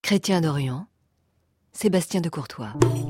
Chrétien d'Orient, Sébastien de Courtois.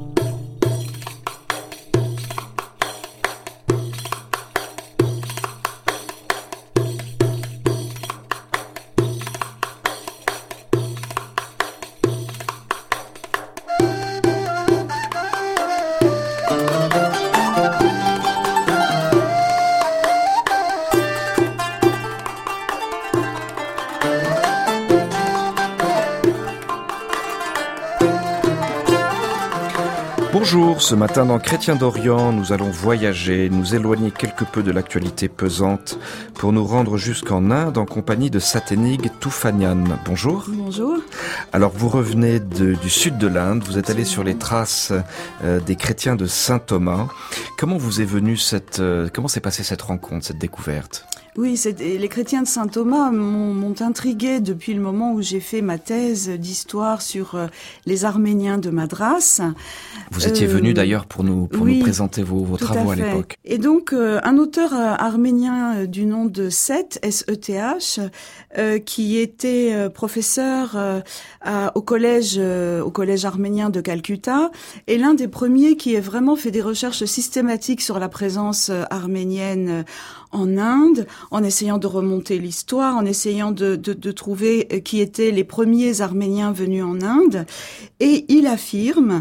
Bonjour, ce matin dans Chrétien d'Orient, nous allons voyager, nous éloigner quelque peu de l'actualité pesante pour nous rendre jusqu'en Inde en compagnie de Satenig Tufanian. Bonjour. Bonjour. Alors vous revenez du sud de l'Inde, vous êtes allé sur les traces des chrétiens de Saint Thomas. Comment vous est venue comment s'est passée cette rencontre, cette découverte ? Oui, les chrétiens de Saint Thomas m'ont intriguée depuis le moment où j'ai fait ma thèse d'histoire sur les Arméniens de Madras. Vous étiez venu d'ailleurs pour nous présenter vos travaux à l'époque. Et donc, un auteur arménien du nom de Seth, S-E-T-H, qui était professeur au collège arménien de Calcutta, est l'un des premiers qui ait vraiment fait des recherches systématiques sur la présence arménienne en Inde, en essayant de remonter l'histoire, en essayant de trouver qui étaient les premiers Arméniens venus en Inde. Et il affirme,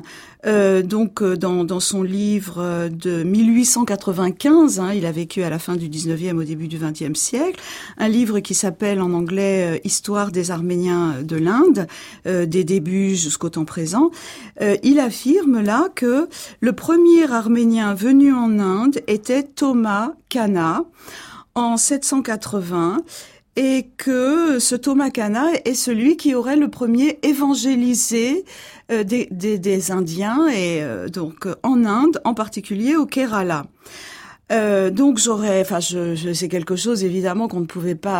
dans son livre de 1895, il a vécu à la fin du 19e, au début du 20e siècle, un livre qui s'appelle en anglais « Histoire des Arméniens de l'Inde », des débuts jusqu'au temps présent. Il affirme là que le premier Arménien venu en Inde était Thomas Kanna en 780, et que ce Thomas Kanna est celui qui aurait le premier évangélisé des Indiens, et donc en Inde, en particulier au Kerala. Donc c'est quelque chose évidemment qu'on ne pouvait pas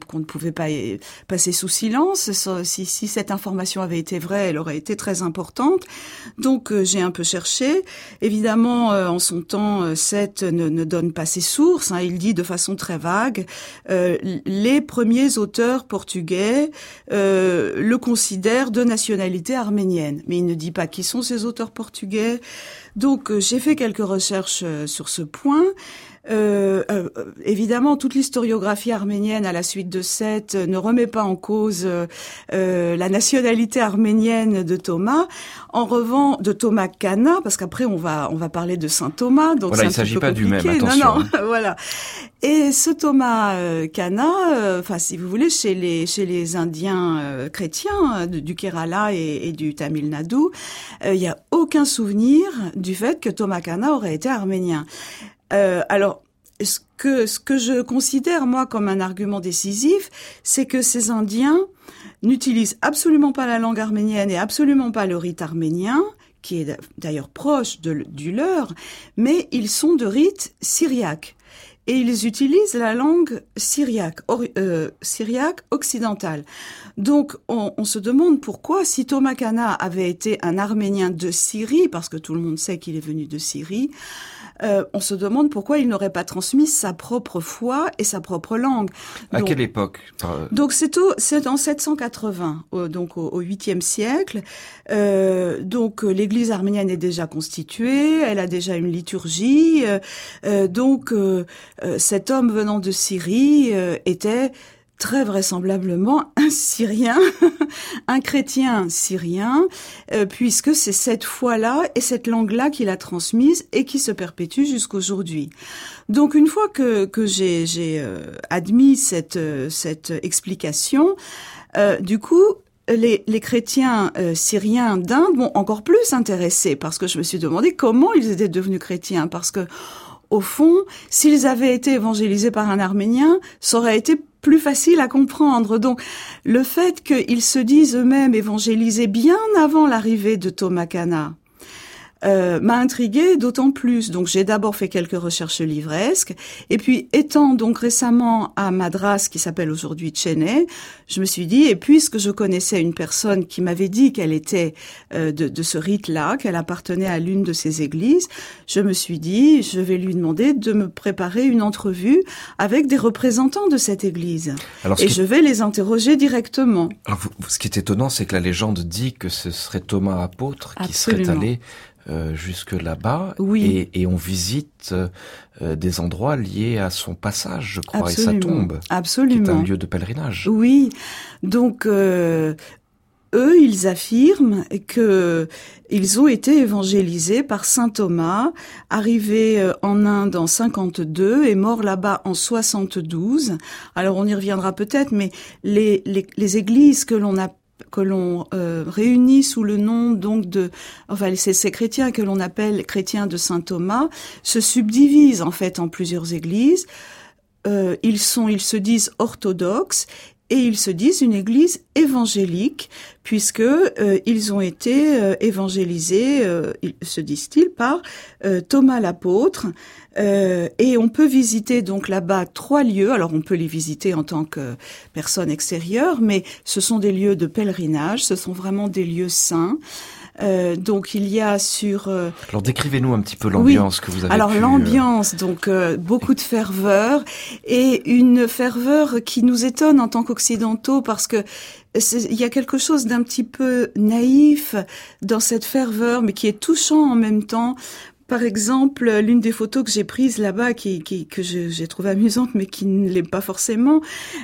passer sous silence. Si cette information avait été vraie, elle aurait été très importante. Donc j'ai un peu cherché. Évidemment, en son temps, Seth ne donne pas ses sources. Il dit de façon très vague les premiers auteurs portugais le considèrent de nationalité arménienne, mais il ne dit pas qui sont ces auteurs portugais. Donc j'ai fait quelques recherches sur ce point. Évidemment, toute l'historiographie arménienne à la suite de Seth ne remet pas en cause la nationalité arménienne de Thomas. En revanche, de Thomas Kanna, parce qu'après on va parler de Saint Thomas. Donc voilà, il ne s'agit pas du même. Attention. Non, voilà. Et ce Thomas Kanna, si vous voulez, chez les Indiens chrétiens du Kerala et du Tamil Nadu, il y a aucun souvenir du fait que Thomas Kanna aurait été arménien. Alors, ce que je considère, moi, comme un argument décisif, c'est que ces Indiens n'utilisent absolument pas la langue arménienne et absolument pas le rite arménien, qui est d'ailleurs proche du leur, mais ils sont de rite syriaque. Et ils utilisent la langue syriaque occidentale. Donc, on se demande pourquoi, si Thomas Kanna avait été un Arménien de Syrie, parce que tout le monde sait qu'il est venu de Syrie, on se demande pourquoi il n'aurait pas transmis sa propre foi et sa propre langue. À quelle époque ? Donc c'est en 780, donc au 8e siècle. Donc l'Église arménienne est déjà constituée, elle a déjà une liturgie. Donc cet homme venant de Syrie était très vraisemblablement un Syrien, un chrétien syrien, puisque c'est cette foi-là et cette langue-là qu'il a transmise et qui se perpétue jusqu'aujourd'hui. Donc une fois que j'ai admis cette explication, du coup, les chrétiens syriens d'Inde m'ont encore plus intéressée, parce que je me suis demandé comment ils étaient devenus chrétiens, parce que au fond, s'ils avaient été évangélisés par un Arménien, ça aurait été plus facile à comprendre. Donc, le fait qu'ils se disent eux-mêmes évangélisés bien avant l'arrivée de Thomas Kanna, m'a intriguée d'autant plus. Donc j'ai d'abord fait quelques recherches livresques, et puis étant donc récemment à Madras, qui s'appelle aujourd'hui Chennai, je me suis dit, et puisque je connaissais une personne qui m'avait dit qu'elle était de ce rite-là, qu'elle appartenait à l'une de ces églises, je me suis dit, je vais lui demander de me préparer une entrevue avec des représentants de cette église. Alors, je vais les interroger directement. Alors, ce qui est étonnant, c'est que la légende dit que ce serait Thomas apôtre qui Absolument. serait allé jusque là-bas, oui. et on visite des endroits liés à son passage, je crois, Absolument. et sa tombe, Absolument. qui est un lieu de pèlerinage. Oui, donc eux, ils affirment que ils ont été évangélisés par saint Thomas, arrivé en Inde en 52 et mort là-bas en 72. Alors on y reviendra peut-être, mais les églises que l'on réunit sous le nom donc ces chrétiens que l'on appelle chrétiens de saint Thomas se subdivisent en fait en plusieurs églises. Ils se disent orthodoxes et ils se disent une église évangélique puisque ils ont été évangélisés, se disent-ils, par Thomas l'apôtre. Et on peut visiter donc là-bas 3 lieux. Alors on peut les visiter en tant que personne extérieure, mais ce sont des lieux de pèlerinage, ce sont vraiment des lieux saints. Donc il y a sur... Alors décrivez-nous un petit peu l'ambiance que vous avez Alors l'ambiance, donc beaucoup de ferveur, et une ferveur qui nous étonne en tant qu'occidentaux parce que il y a quelque chose d'un petit peu naïf dans cette ferveur, mais qui est touchant en même temps. Par exemple, l'une des photos que j'ai prises là-bas, que j'ai trouvé amusante, mais qui ne l'est pas forcément.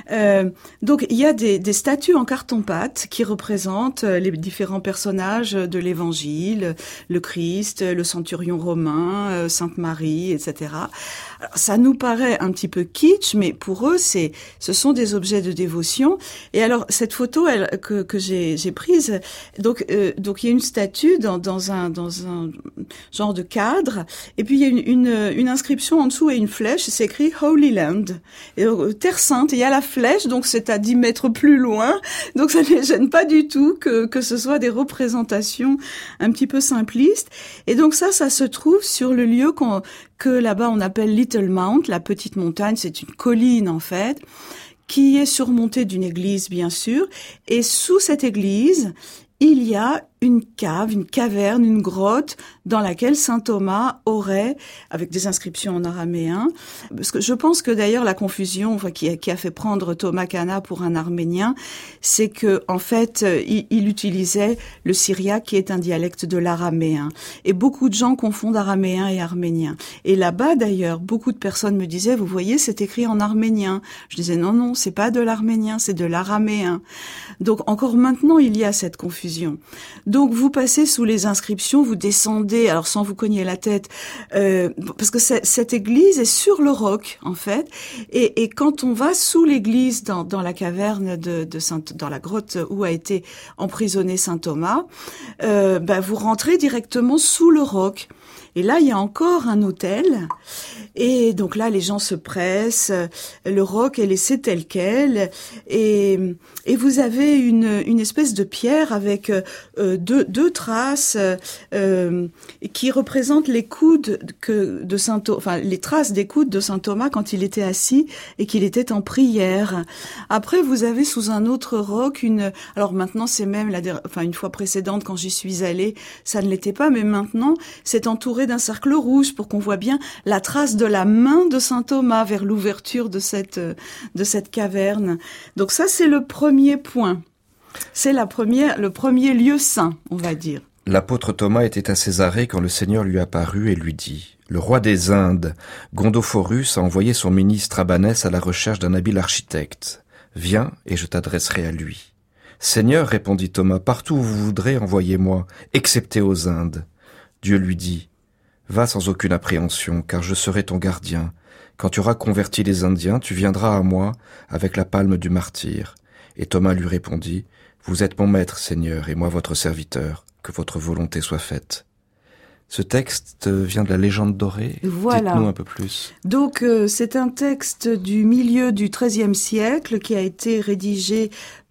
Donc, il y a des statues en carton-pâte qui représentent les différents personnages de l'Évangile, le Christ, le centurion romain, Sainte Marie, etc. Alors, ça nous paraît un petit peu kitsch, mais pour eux, ce sont des objets de dévotion. Et alors, cette photo que j'ai prise, donc il y a une statue dans un genre de cadre. Et puis il y a une inscription en dessous et une flèche, c'est écrit Holy Land, et donc, Terre Sainte. Il y a la flèche, donc c'est à 10 mètres plus loin, donc ça ne les gêne pas du tout que ce soit des représentations un petit peu simplistes. Et donc ça se trouve sur le lieu que là-bas on appelle Little Mount, la petite montagne. C'est une colline en fait, qui est surmontée d'une église bien sûr, et sous cette église il y a une cave, une caverne, une grotte dans laquelle saint Thomas aurait, avec des inscriptions en araméen, parce que je pense que d'ailleurs la confusion qui a fait prendre Thomas Cana pour un arménien, c'est que en fait il utilisait le syriaque qui est un dialecte de l'araméen, et beaucoup de gens confondent araméen et arménien. Et là-bas d'ailleurs, beaucoup de personnes me disaient, vous voyez, c'est écrit en arménien. Je disais non, c'est pas de l'arménien, c'est de l'araméen. Donc encore maintenant il y a cette confusion. Donc vous passez sous les inscriptions, vous descendez, alors sans vous cogner la tête, parce que cette église est sur le roc en fait, et quand on va sous l'église dans la caverne dans la grotte où a été emprisonné saint Thomas, vous rentrez directement sous le roc. Et là, il y a encore un autel. Et donc là, les gens se pressent. Le roc est laissé tel quel. Et vous avez une espèce de pierre avec deux traces qui représentent les coudes de saint Thomas, enfin les traces des coudes de saint Thomas quand il était assis et qu'il était en prière. Après, vous avez sous un autre roc alors maintenant c'est même une fois précédente quand j'y suis allée, ça ne l'était pas, mais maintenant c'est entouré d'un cercle rouge pour qu'on voit bien la trace de la main de saint Thomas vers l'ouverture de cette caverne. Donc ça, c'est le premier point. C'est le premier lieu saint, on va dire. L'apôtre Thomas était à Césarée quand le Seigneur lui apparut et lui dit « Le roi des Indes, Gondophorus, a envoyé son ministre Abanès à la recherche d'un habile architecte. Viens et je t'adresserai à lui. »« Seigneur, répondit Thomas, partout où vous voudrez, envoyez-moi, excepté aux Indes. » Dieu lui dit « Va sans aucune appréhension, car je serai ton gardien. Quand tu auras converti les Indiens, tu viendras à moi avec la palme du martyr. » Et Thomas lui répondit « Vous êtes mon maître, Seigneur, et moi votre serviteur. Que votre volonté soit faite. » Ce texte vient de la légende dorée. Voilà. Dites-nous un peu plus. Donc, c'est un texte du milieu du XIIIe siècle qui a été rédigé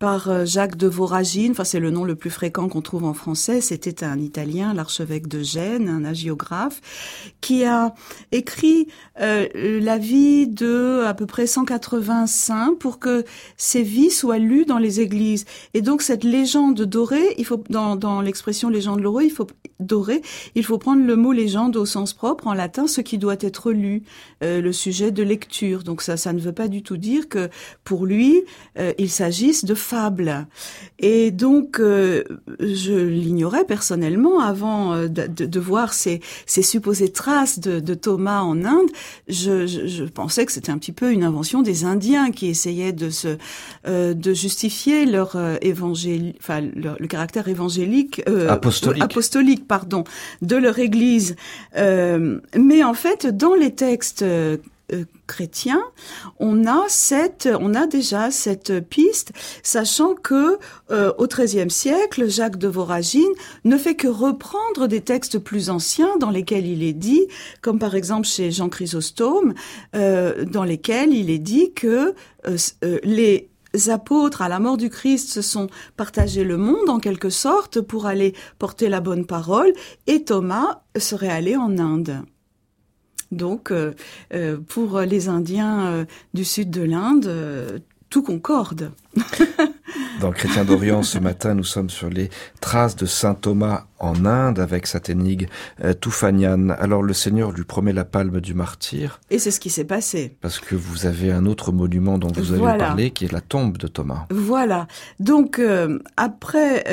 par Jacques de Voragine. Enfin, c'est le nom le plus fréquent qu'on trouve en français. C'était un Italien, l'archevêque de Gênes, un hagiographe, qui a écrit la vie de à peu près 180 saints pour que ces vies soient lues dans les églises. Et donc cette légende dorée, il faut dans l'expression légende dorée, il faut prendre le mot légende au sens propre en latin, ce qui doit être lu, le sujet de lecture. Donc ça ne veut pas du tout dire que pour lui il s'agisse de fables. Et donc je l'ignorais personnellement avant de voir ces supposées traces de Thomas en Inde. Je pensais que c'était un petit peu une invention des Indiens qui essayaient de justifier leur évangile, enfin le caractère évangélique apostolique de leur Église. Mais en fait, dans les textes chrétiens, on a déjà cette piste, sachant que au XIIIe siècle, Jacques de Voragine ne fait que reprendre des textes plus anciens dans lesquels il est dit, comme par exemple chez Jean Chrysostome, dans lesquels il est dit que les apôtres à la mort du Christ se sont partagés le monde en quelque sorte pour aller porter la bonne parole, et Thomas serait allé en Inde. Donc, pour les Indiens du sud de l'Inde, tout concorde. Dans Chrétien d'Orient, ce matin, nous sommes sur les traces de saint Thomas en Inde avec cette énigme Tufanian. Alors le Seigneur lui promet la palme du martyr. Et c'est ce qui s'est passé. Parce que vous avez un autre monument dont vous allez parler, qui est la tombe de Thomas. Voilà. Donc après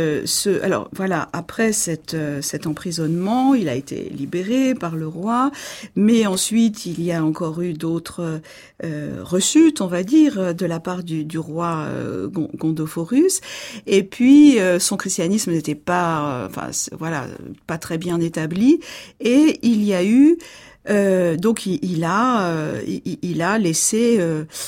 cet emprisonnement, il a été libéré par le roi, mais ensuite il y a encore eu d'autres rechutes, on va dire, de la part du roi Gondoforus. Et puis son christianisme n'était pas pas très bien établi, et il y a eu donc il a laissé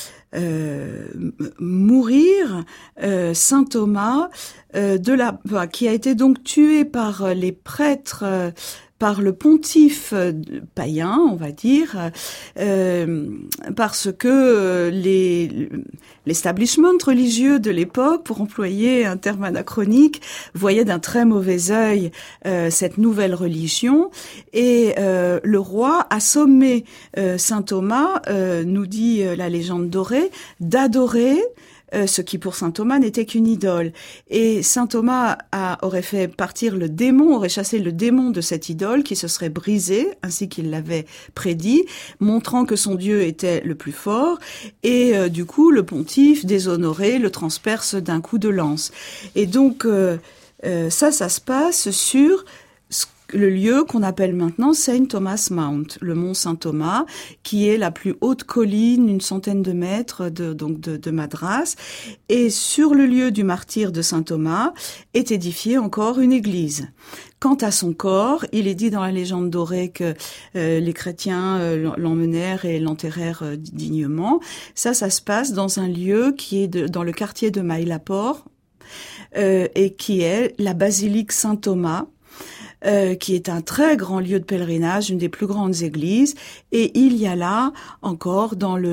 mourir saint Thomas qui a été donc tué par les prêtres, par le pontife païen, on va dire, parce que l'establishment religieux de l'époque, pour employer un terme anachronique, voyait d'un très mauvais œil cette nouvelle religion, et le roi a sommé saint Thomas, nous dit la légende dorée, d'adorer ce qui pour saint Thomas n'était qu'une idole. Et saint Thomas aurait fait partir le démon, aurait chassé le démon de cette idole qui se serait brisée, ainsi qu'il l'avait prédit, montrant que son Dieu était le plus fort. Et du coup, le pontife, déshonoré, le transperce d'un coup de lance. Et donc, ça se passe sur le lieu qu'on appelle maintenant Saint Thomas Mount, le mont Saint-Thomas, qui est la plus haute colline, une centaine de mètres de Madras. Et sur le lieu du martyre de Saint Thomas est édifiée encore une église. Quant à son corps, il est dit dans la légende dorée que les chrétiens l'emmenèrent et l'enterrèrent dignement. Ça se passe dans un lieu qui est dans le quartier de Mylapore, et qui est la basilique Saint-Thomas, qui est un très grand lieu de pèlerinage, une des plus grandes églises, et il y a là encore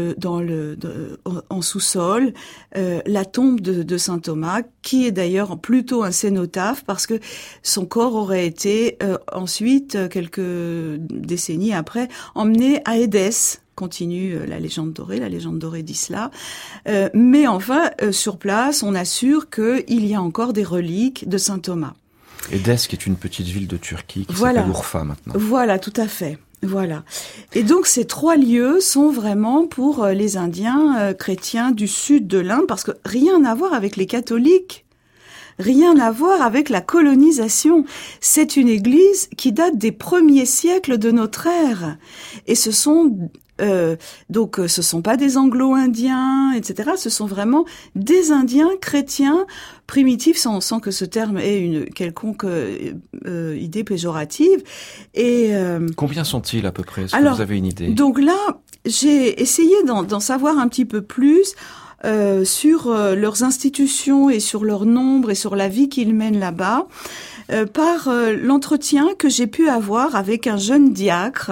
en sous-sol la tombe de saint Thomas, qui est d'ailleurs plutôt un cénotaphe parce que son corps aurait été ensuite, quelques décennies après, emmené à Édesse. Continue la légende dorée dit cela. Mais enfin, sur place, on assure qu'il y a encore des reliques de saint Thomas. Édesse, qui est une petite ville de Turquie, qui s'appelle Urfa maintenant. Voilà, tout à fait. Voilà. Et donc ces trois lieux sont vraiment pour les Indiens chrétiens du sud de l'Inde, parce que rien à voir avec les catholiques. Rien à voir avec la colonisation. C'est une église qui date des premiers siècles de notre ère. Et ce sont pas des Anglo-Indiens, etc. Ce sont vraiment des Indiens chrétiens primitifs, sans que ce terme ait une quelconque idée péjorative. Et combien sont-ils à peu près? Est-ce que vous avez une idée? Donc là, j'ai essayé d'en savoir un petit peu plus sur leurs institutions et sur leur nombre et sur la vie qu'ils mènent là-bas, par l'entretien que j'ai pu avoir avec un jeune diacre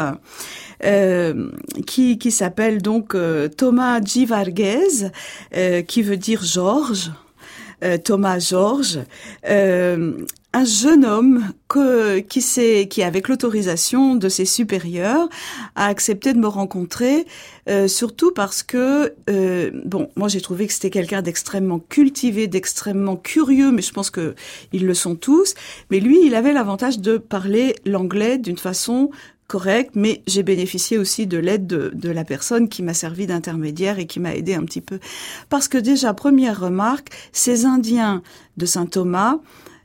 qui s'appelle donc Thomas G. Varghese, qui veut dire Georges. Thomas Georges, un jeune homme qui avec l'autorisation de ses supérieurs, a accepté de me rencontrer, surtout parce que, moi j'ai trouvé que c'était quelqu'un d'extrêmement cultivé, d'extrêmement curieux, mais je pense que ils le sont tous. Mais lui, il avait l'avantage de parler l'anglais d'une façon correcte, mais j'ai bénéficié aussi de l'aide de la personne qui m'a servi d'intermédiaire et qui m'a aidé un petit peu. Parce que déjà, première remarque, ces Indiens de Saint-Thomas,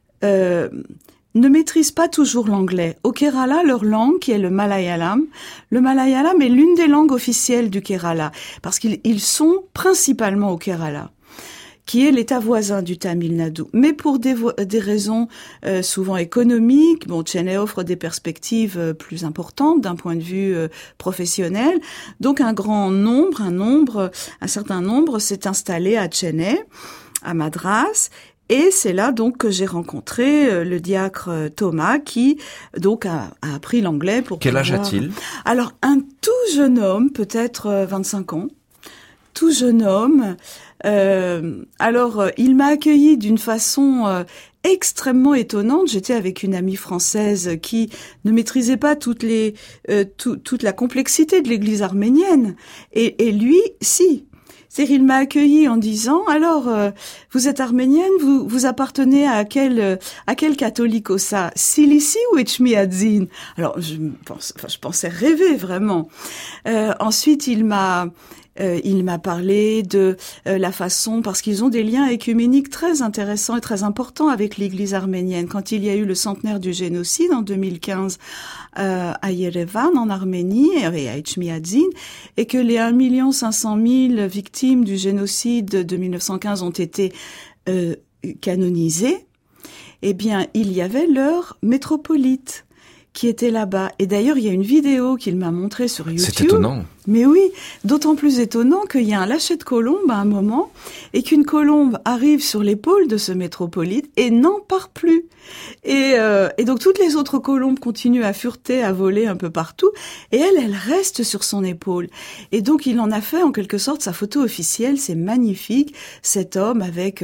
ne maîtrisent pas toujours l'anglais. Au Kerala, leur langue, qui est le Malayalam est l'une des langues officielles du Kerala, parce qu'ils sont principalement au Kerala, qui est l'état voisin du Tamil Nadu. Mais pour des raisons souvent économiques, Chennai offre des perspectives plus importantes d'un point de vue professionnel. Donc un certain nombre s'est installé à Chennai, à Madras. Et c'est là donc que j'ai rencontré le diacre Thomas qui donc a appris l'anglais pour Quel âge a-t-il ? Alors un tout jeune homme, peut-être 25 ans, tout jeune homme. Il m'a accueilli d'une façon extrêmement étonnante. J'étais avec une amie française qui ne maîtrisait pas toute la complexité de l'Église arménienne, et lui, si. C'est-à-dire, il m'a accueilli en disant, alors, vous êtes arménienne, vous appartenez à quel catholicos? Silisi ou Etchmiadzin? Alors, je pensais rêver, vraiment. Ensuite, il m'a parlé de la façon, parce qu'ils ont des liens œcuméniques très intéressants et très importants avec l'Église arménienne. Quand il y a eu le centenaire du génocide en 2015 à Yerevan, en Arménie, et à Etchmiadzin, et que les 1 500 000 victimes du génocide de 1915 ont été canonisées, eh bien, il y avait leur métropolite qui était là-bas. Et d'ailleurs, il y a une vidéo qu'il m'a montrée sur YouTube. C'est étonnant. Mais oui, d'autant plus étonnant qu'il y a un lâcher de colombe à un moment et qu'une colombe arrive sur l'épaule de ce métropolite et n'en part plus. Et donc toutes les autres colombes continuent à fureter, à voler un peu partout, et elle reste sur son épaule. Et donc il en a fait en quelque sorte sa photo officielle. C'est magnifique, cet homme avec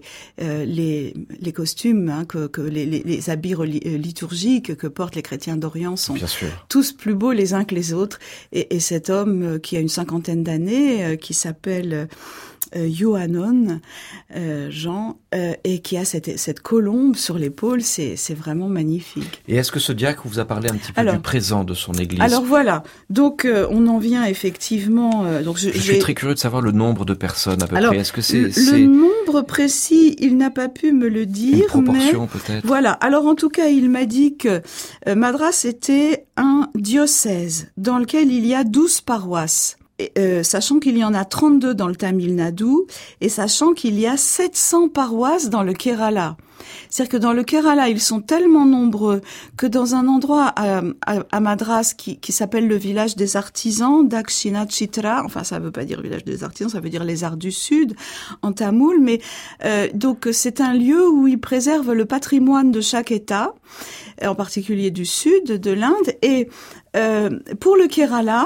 les costumes, que les habits liturgiques que portent les chrétiens d'Orient sont tous plus beaux les uns que les autres. Et cet homme qui a une 50aine d'années, qui s'appelle Yohannon, Jean, et qui a cette colombe sur l'épaule, c'est vraiment magnifique. Et est-ce que ce diacre vous a parlé un petit peu du présent de son église? Alors voilà, donc on en vient effectivement... je suis très curieux de savoir le nombre de personnes à peu près. Est-ce que le nombre précis, il n'a pas pu me le dire. Une proportion peut-être. Voilà, alors en tout cas, il m'a dit que Madras était un diocèse dans lequel il y a 12 paroisses. Sachant qu'il y en a 32 dans le Tamil Nadu et sachant qu'il y a 700 paroisses dans le Kerala. C'est-à-dire que dans le Kerala, ils sont tellement nombreux que dans un endroit à Madras qui s'appelle le village des artisans, Dakshina Chitra, enfin ça veut pas dire village des artisans, ça veut dire les arts du Sud en tamoul, mais donc c'est un lieu où ils préservent le patrimoine de chaque État, en particulier du Sud, de l'Inde, et pour le Kerala,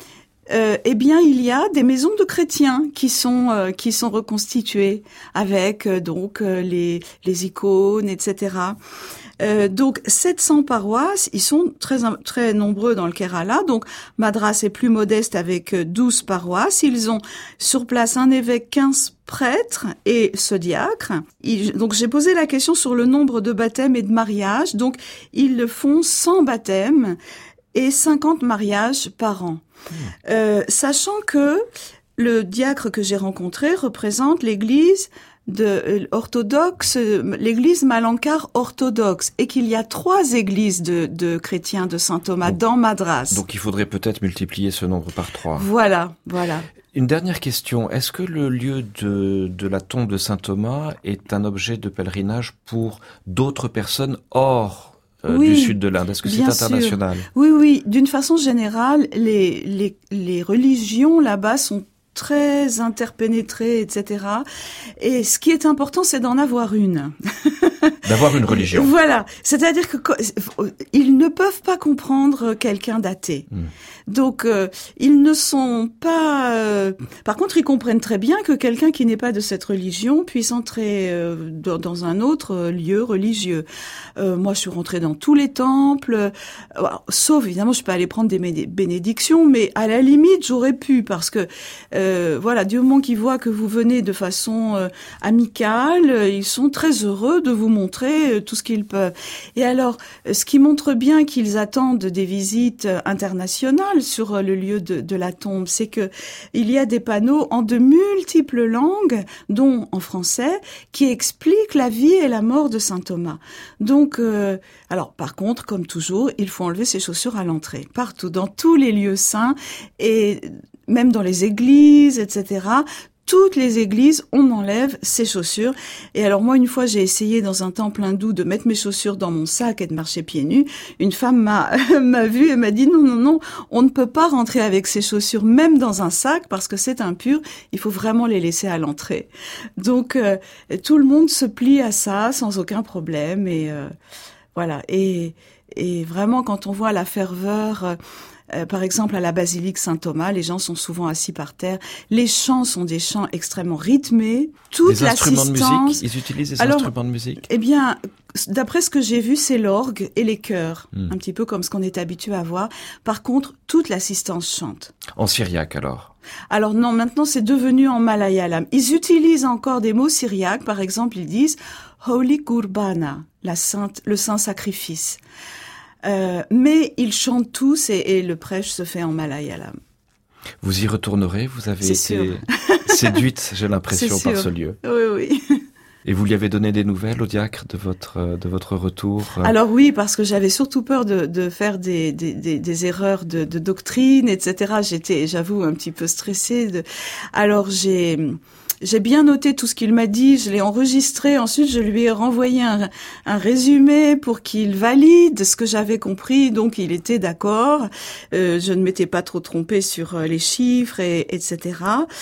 eh bien, il y a des maisons de chrétiens qui sont reconstituées avec les icônes, etc. Donc 700 paroisses, ils sont très nombreux dans le Kerala. Donc Madras est plus modeste avec 12 paroisses. Ils ont sur place un évêque, 15 prêtres et ce diacre. Donc j'ai posé la question sur le nombre de baptêmes et de mariages. Donc ils font 100 baptêmes et 50 mariages par an. Sachant que le diacre que j'ai rencontré représente l'église orthodoxe, l'église Malankar orthodoxe, et qu'il y a 3 églises de chrétiens de Saint-Thomas dans Madras. Donc il faudrait peut-être multiplier ce nombre par 3. Voilà. Une dernière question. Est-ce que le lieu de la tombe de Saint-Thomas est un objet de pèlerinage pour d'autres personnes hors du sud de l'Inde? Est-ce que c'est international? Sûr. Oui. D'une façon générale, les religions là-bas sont très interpénétrées, etc. Et ce qui est important, c'est d'en avoir une. D'avoir une religion. Voilà. C'est-à-dire que ils ne peuvent pas comprendre quelqu'un d'athée. Donc, ils ne sont pas... Par contre, ils comprennent très bien que quelqu'un qui n'est pas de cette religion puisse entrer dans un autre lieu religieux. Moi, je suis rentrée dans tous les temples, sauf, évidemment, je suis pas allée prendre des bénédictions, mais à la limite, j'aurais pu, parce que, voilà, du moment qu'ils voient que vous venez de façon amicale, ils sont très heureux de vous montrer tout ce qu'ils peuvent. Et alors, ce qui montre bien qu'ils attendent des visites internationales sur le lieu de la tombe, c'est que il y a des panneaux en de multiples langues, dont en français, qui expliquent la vie et la mort de saint Thomas. Donc, alors par contre, comme toujours, il faut enlever ses chaussures à l'entrée, partout, dans tous les lieux saints, et même dans les églises, etc. Toutes les églises, on enlève ses chaussures. Et alors moi, une fois, j'ai essayé dans un temple hindou de mettre mes chaussures dans mon sac et de marcher pieds nus. Une femme m'a vue et m'a dit non, on ne peut pas rentrer avec ses chaussures, même dans un sac, parce que c'est impur. Il faut vraiment les laisser à l'entrée. Donc, tout le monde se plie à ça sans aucun problème. Et voilà. Et vraiment, quand on voit la ferveur... par exemple, à la basilique Saint-Thomas, les gens sont souvent assis par terre. Les chants sont des chants extrêmement rythmés. Toute l'assistance... Des instruments de musique? Ils utilisent des instruments de musique? Eh bien, d'après ce que j'ai vu, c'est l'orgue et les chœurs. Un petit peu comme ce qu'on est habitué à voir. Par contre, toute l'assistance chante. En syriaque, alors? Alors non, maintenant c'est devenu en malayalam. Ils utilisent encore des mots syriaques. Par exemple, ils disent « Holy Kurbana », le saint sacrifice. Mais ils chantent tous et le prêche se fait en malayalam. Vous y retournerez? Vous avez été séduite, j'ai l'impression, par ce lieu. Oui. Et vous lui avez donné des nouvelles au diacre de votre retour? Alors oui, parce que j'avais surtout peur de faire des erreurs de doctrine, etc. J'étais, j'avoue, un petit peu stressée. Alors j'ai bien noté tout ce qu'il m'a dit, je l'ai enregistré, ensuite je lui ai renvoyé un résumé pour qu'il valide ce que j'avais compris, donc il était d'accord, je ne m'étais pas trop trompée sur les chiffres, etc.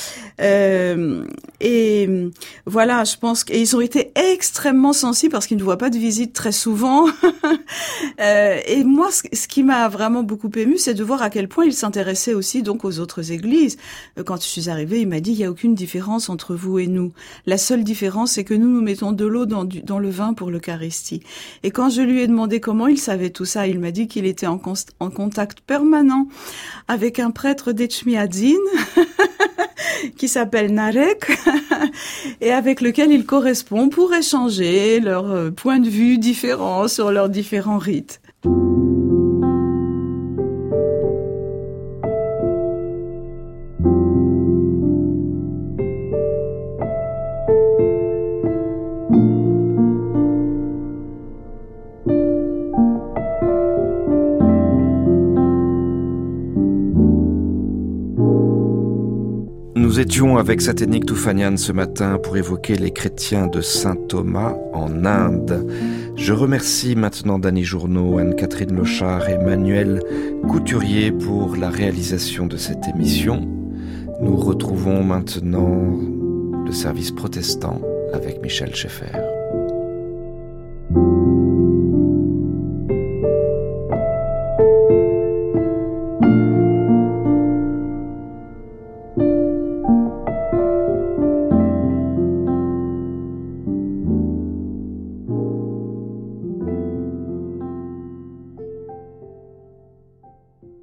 Et voilà, je pense qu'ils ont été extrêmement sensibles parce qu'ils ne voient pas de visite très souvent. Et moi, ce qui m'a vraiment beaucoup émue, c'est de voir à quel point il s'intéressait aussi donc aux autres églises. Quand je suis arrivée, il m'a dit, il n'y a aucune différence entre vous et nous. La seule différence, c'est que nous mettons de l'eau dans le vin pour l'Eucharistie. Et quand je lui ai demandé comment il savait tout ça, il m'a dit qu'il était en contact permanent avec un prêtre d'Echmiadzin qui s'appelle Narek et avec lequel il correspond pour échanger leurs points de vue différents sur leurs différents rites. Nous étions avec Saténik Toufanian ce matin pour évoquer les chrétiens de Saint Thomas en Inde. Je remercie maintenant Dany Journeau, Anne-Catherine Lochard et Manuel Couturier pour la réalisation de cette émission. Nous retrouvons maintenant le service protestant avec Michel Schaeffer.